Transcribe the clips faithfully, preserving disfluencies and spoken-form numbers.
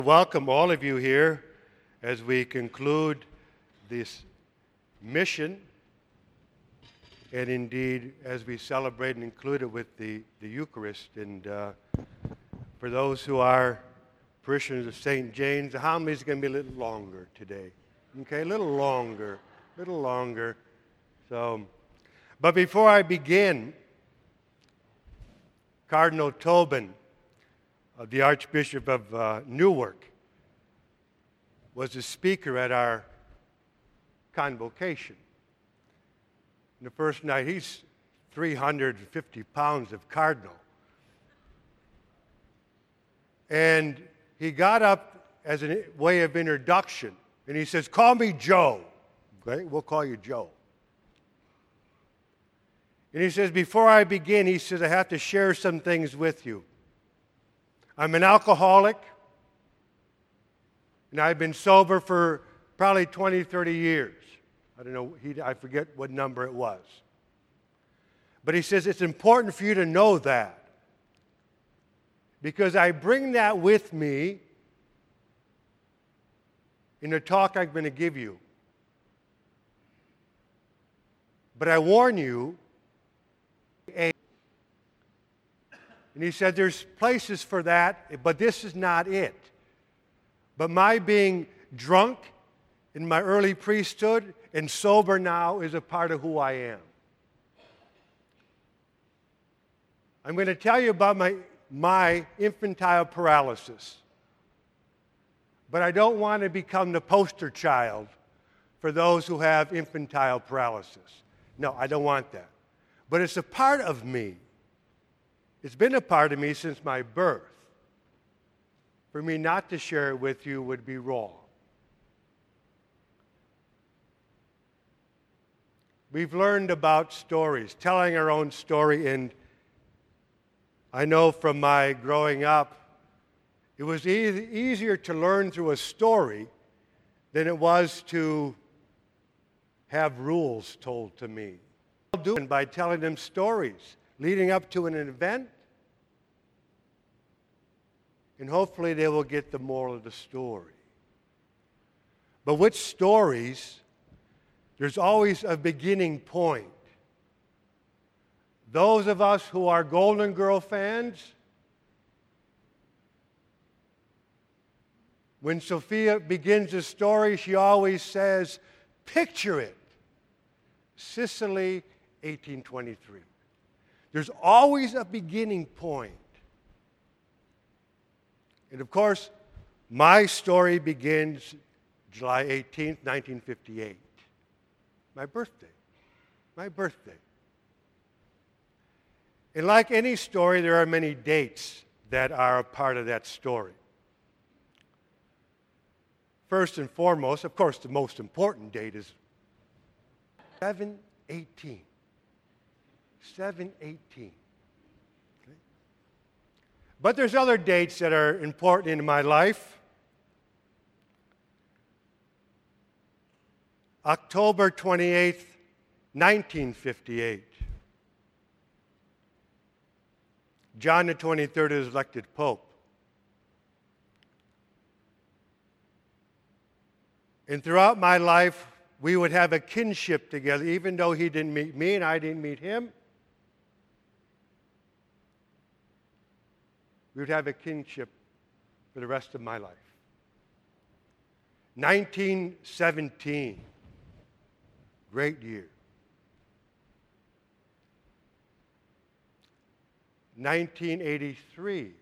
Welcome all of you here as we conclude this mission, and indeed as we celebrate and include it with the, the Eucharist. And uh, for those who are parishioners of Saint James, the homily is going to be a little longer today. Okay, a little longer, a little longer. So, but before I begin, Cardinal Tobin, Uh, the Archbishop of uh, Newark, was the speaker at our convocation. And the first night, he's three hundred fifty pounds of cardinal. And he got up as a way of introduction, and he says, "Call me Joe." Okay, we'll call you Joe. And he says, "Before I begin," he says, "I have to share some things with you. I'm an alcoholic, and I've been sober for probably twenty, thirty years. I don't know, he, I forget what number it was. But he says, it's important for you to know that, because I bring that with me in the talk I'm going to give you. But I warn you, a And he said, there's places for that, but this is not it. But my being drunk in my early priesthood and sober now is a part of who I am. I'm going to tell you about my, my infantile paralysis. But I don't want to become the poster child for those who have infantile paralysis. No, I don't want that. But it's a part of me. It's been a part of me since my birth. For me not to share it with you would be wrong. We've learned about stories, telling our own story, and I know from my growing up, it was e- easier to learn through a story than it was to have rules told to me. I'll do it by telling them stories leading up to an event, and hopefully they will get the moral of the story. But with stories, there's always a beginning point. Those of us who are Golden Girl fans, when Sophia begins the story, she always says, picture it, Sicily, eighteen twenty-three. There's always a beginning point. And of course, my story begins July eighteenth, nineteen fifty-eight. My birthday. My birthday. And like any story, there are many dates that are a part of that story. First and foremost, of course, the most important date is seven eighteen. seven eighteen. Okay. But there's other dates that are important in my life. October twenty-eighth, nineteen fifty-eight. John the twenty-third is elected Pope. And throughout my life, we would have a kinship together, even though he didn't meet me and I didn't meet him. We would have a kinship for the rest of my life. nineteen seventeen, great year. nineteen eighty-three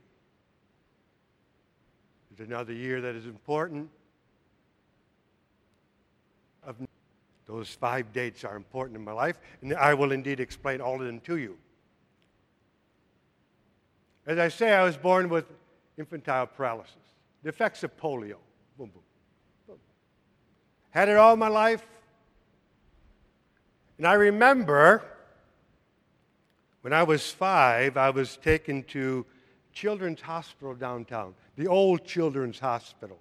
is another year that is important. Of those five dates are important in my life, and I will indeed explain all of them to you. As I say, I was born with infantile paralysis, the effects of polio. Boom, boom, boom. Had it all my life. And I remember when I was five, I was taken to Children's Hospital downtown, the old Children's Hospital.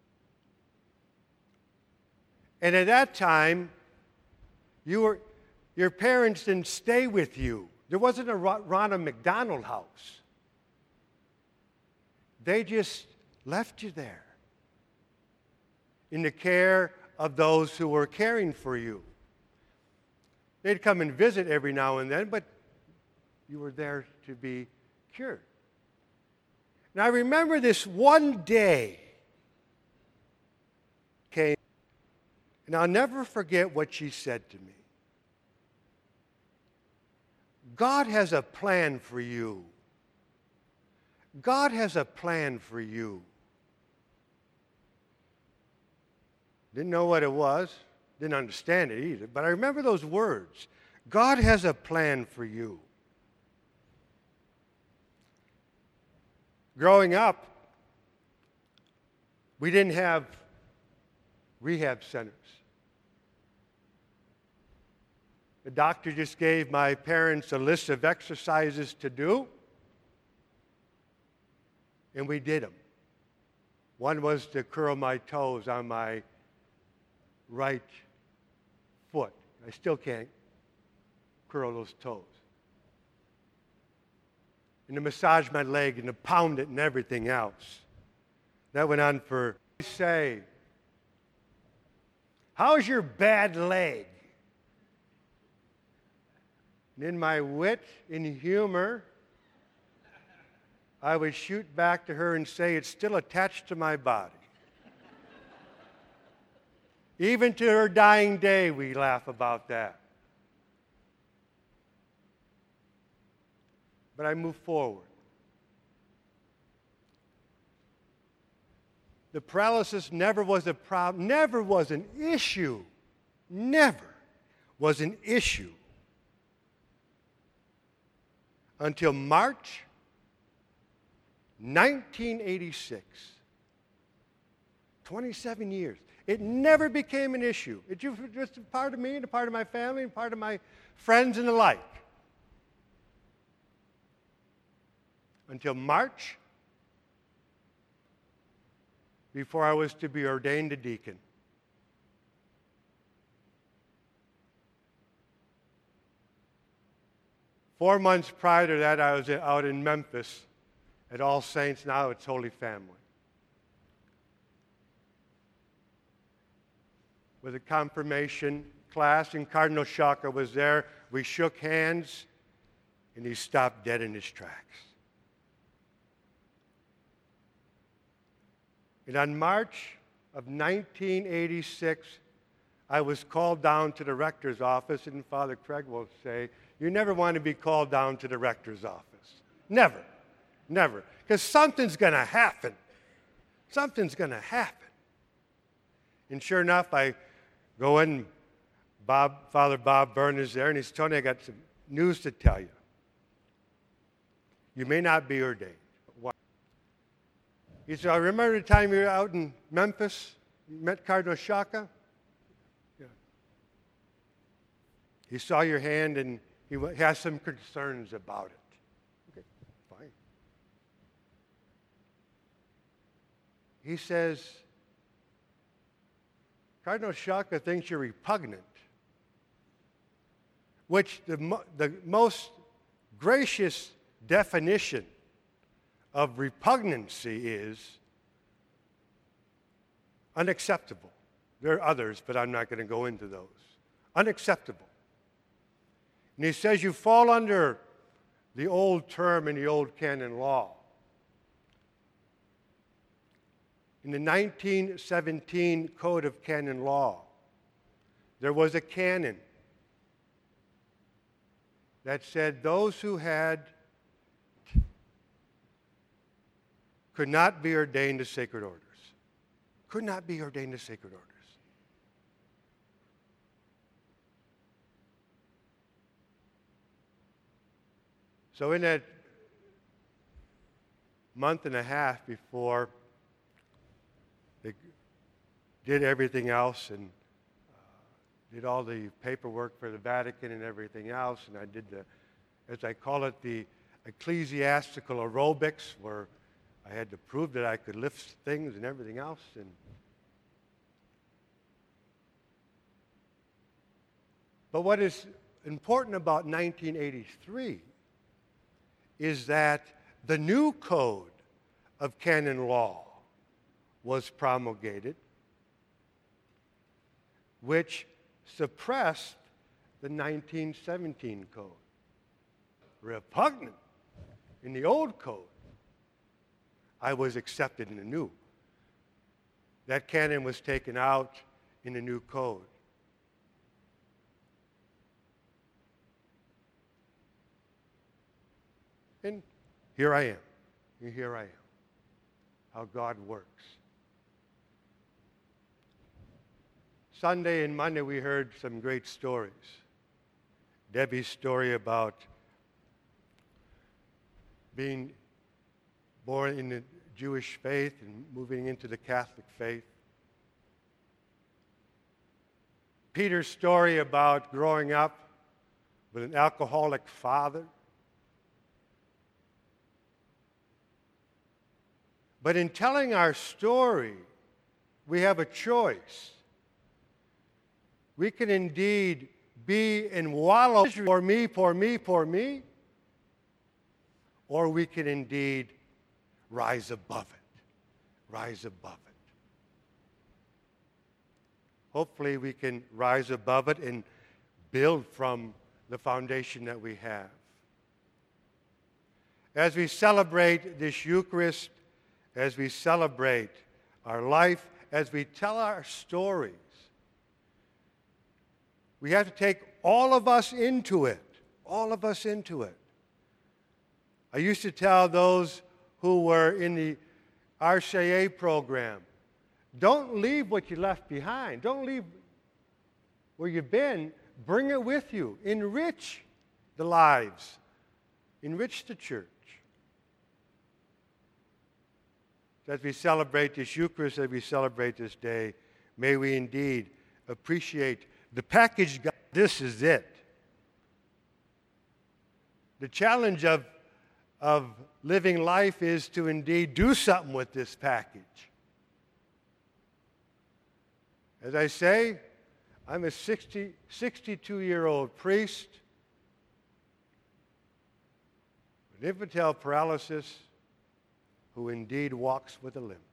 And at that time, you were, your parents didn't stay with you. There wasn't a Ronald McDonald house. They just left you there. in the care of those who were caring for you. They'd come and visit every now and then, but you were there to be cured. And I remember this one day came, and I'll never forget what she said to me. God has a plan for you. God has a plan for you. Didn't know what it was, didn't understand it either, but I remember those words. God has a plan for you. Growing up, we didn't have rehab centers. The doctor just gave my parents a list of exercises to do, and we did them. One was to curl my toes on my right foot. I still can't curl those toes. And to massage my leg and to pound it and everything else. That went on for, say, how's your bad leg? And in my wit and humor, I would shoot back to her and say, it's still attached to my body. Even to her dying day, we laugh about that. But I move forward. The paralysis never was a problem, never was an issue, never was an issue until March nineteen eighty-six. twenty-seven years. It never became an issue. It was just a part of me and a part of my family and part of my friends and the like. Until March, before I was to be ordained a deacon. Four months prior to that, I was out in Memphis at All Saints. Now it's Holy Family. With a confirmation class, and Cardinal Shaka was there. We shook hands, and he stopped dead in his tracks. And on March of nineteen eighty-six, I was called down to the rector's office, and Father Craig will say, you never want to be called down to the rector's office. Never. Never. Because something's going to happen. Something's going to happen. And sure enough, I go in, Bob, Father Bob Byrne is there, and he's telling me, I got some news to tell you. You may not be ordained. Why? He said, I remember the time you were out in Memphis, you met Cardinal Shaka? Yeah. He saw your hand, and he has some concerns about it. Okay, fine. He says, Cardinal Shaka thinks you're repugnant, which the, mo- the most gracious definition of repugnancy is unacceptable. There are others, but I'm not going to go into those. Unacceptable. And he says you fall under the old term in the old canon law. In the nineteen seventeen Code of Canon Law, there was a canon that said those who had could not be ordained to sacred orders. Could not be ordained to sacred orders. So in that month and a half before they did everything else and uh, did all the paperwork for the Vatican and everything else, and I did the, as I call it, the ecclesiastical aerobics, where I had to prove that I could lift things and everything else. And but what is important about nineteen eighty-three is that the new code of canon law was promulgated, which suppressed the nineteen seventeen code. Repugnant in the old code. I was accepted in the new. That canon was taken out in the new code. And here I am. And here I am. How God works. Sunday and Monday we heard some great stories. Debbie's story about being born in the Jewish faith and moving into the Catholic faith. Peter's story about growing up with an alcoholic father. But in telling our story, we have a choice. We can indeed be and wallow for me, for me, for me, or we can indeed rise above it, rise above it. Hopefully we can rise above it and build from the foundation that we have. As we celebrate this Eucharist, as we celebrate our life, as we tell our stories, we have to take all of us into it, all of us into it. I used to tell those who were in the R C A program, don't leave what you left behind. Don't leave where you've been. Bring it with you. Enrich the lives. Enrich the church. As we celebrate this Eucharist, as we celebrate this day, may we indeed appreciate the package. God, this is it. The challenge of, of living life is to indeed do something with this package. As I say, I'm a sixty, sixty-two-year-old priest with infantile paralysis who indeed walks with a limp.